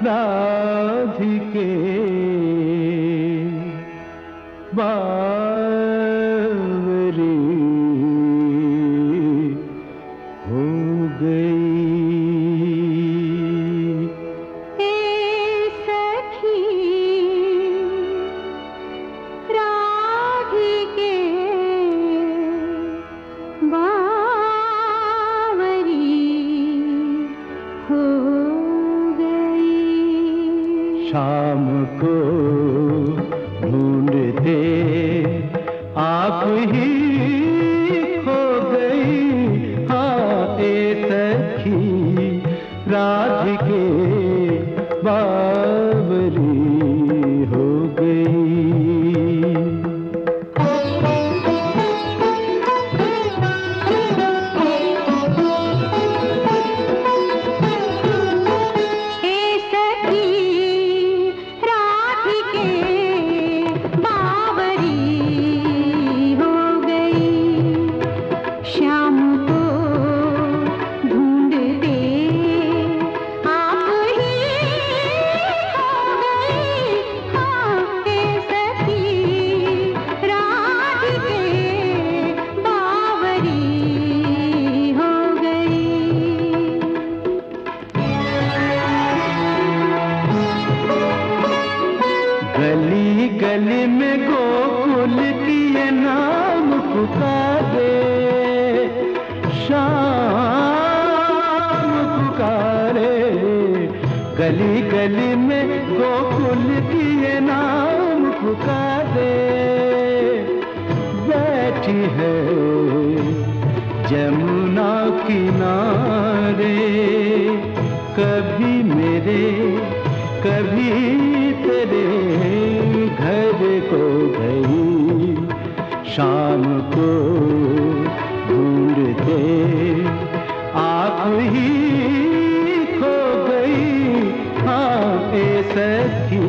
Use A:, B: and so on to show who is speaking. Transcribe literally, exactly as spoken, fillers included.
A: राधिके बावरी हो गई।
B: ए सखी राधिके बावरी हो गई।
A: शाम को ढूंढते आप ही खो गई। हाँ ए सखी राधिके बावरी हो गई। गली गली में गोकुल की ये नाम पुकारे, शाम पुकारे। गली गली में गोकुल की ये नाम पुकारे। बैठी है जमुना किनारे, कभी मेरे कभी तेरे घर को गई। शाम को ढूंढते आप ही खो गई। हाँ ए सखी